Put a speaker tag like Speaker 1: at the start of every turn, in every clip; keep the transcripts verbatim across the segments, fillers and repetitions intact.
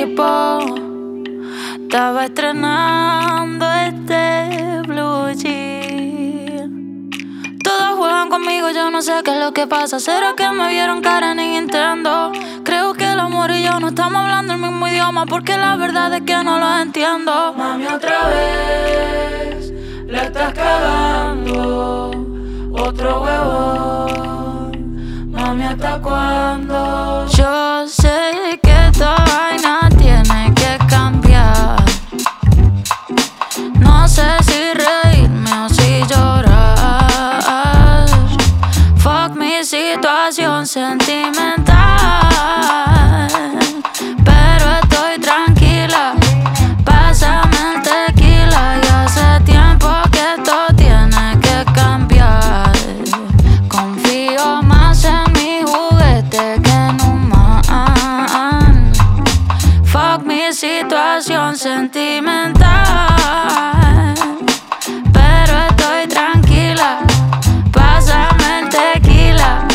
Speaker 1: tipo. Estaba estrenando este blue jean. Todos juegan conmigo, yo no sé qué es lo que pasa. ¿Será que me vieron cara en Nintendo? Creo que el amor y yo no estamos hablando el mismo idioma, porque la verdad es que no lo entiendo.
Speaker 2: Mami, otra vez la estás cagando. Otro huevón. Mami, ¿hasta cuándo?
Speaker 1: Yo sé que esta vaina tiene que cambiar. No sé si reírme o si llorar. Fuck mi situación sentimental, pero estoy tranquila. Pásame el tequila y hace tiempo que esto tiene que cambiar. Confío más en mi juguete que en un man. Fuck mi situación sentimental, pero estoy tranquila. Pásame el tequila.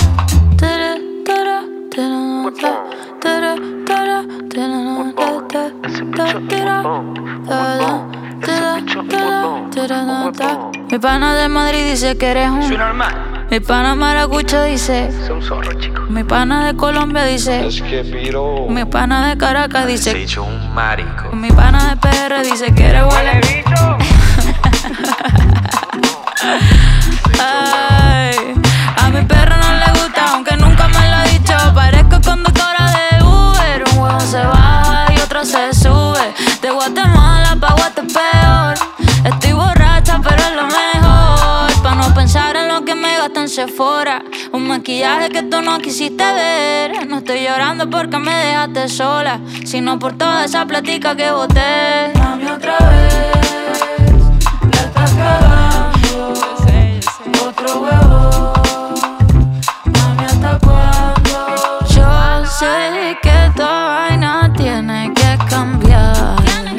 Speaker 1: Mi pana de Madrid dice que eres un.
Speaker 3: Soy normal.
Speaker 1: Mi pana maracucho dice.
Speaker 3: Soy un zorro, chico.
Speaker 1: Mi pana de Colombia dice.
Speaker 4: Es que piro.
Speaker 1: Mi pana de Caracas dice.
Speaker 3: Se hizo un marico.
Speaker 1: Mi pana de P R dice que eres huele. Ay, a mi perro no le gusta, aunque nunca me lo ha dicho. Parezco conductora de Uber. Un huevo se baja y otro se sube. De Guatemala pa' Guatepeor. Estoy borracha, pero es lo mejor. Pa' no pensar en lo que me gasto en Sephora. Un maquillaje que tú no quisiste ver. No estoy llorando porque me dejaste sola, sino por toda esa platica que boté.
Speaker 2: Mami, otra vez la estás cagando. Otro huevón. Mami, ¿hasta cuándo?
Speaker 1: Yo sé que esta vaina tiene que cambiar.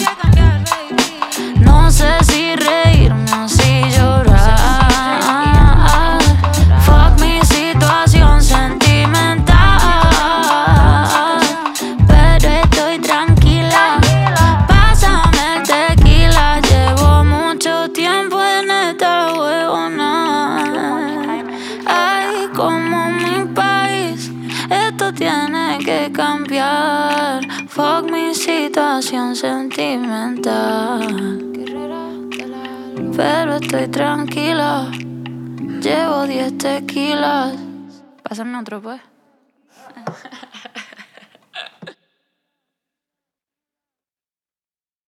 Speaker 1: No sé si reírme o si llorar. Fuck mi situación sentimental, pero estoy tranquila. Pásame el tequila. Llevo mucho tiempo en esta huevona. Ay, como mi país, esto tiene que cambiar. Fuck mi situación sentimental, pero estoy tranquila. Llevo diez tequilas. Pásame otro, pues.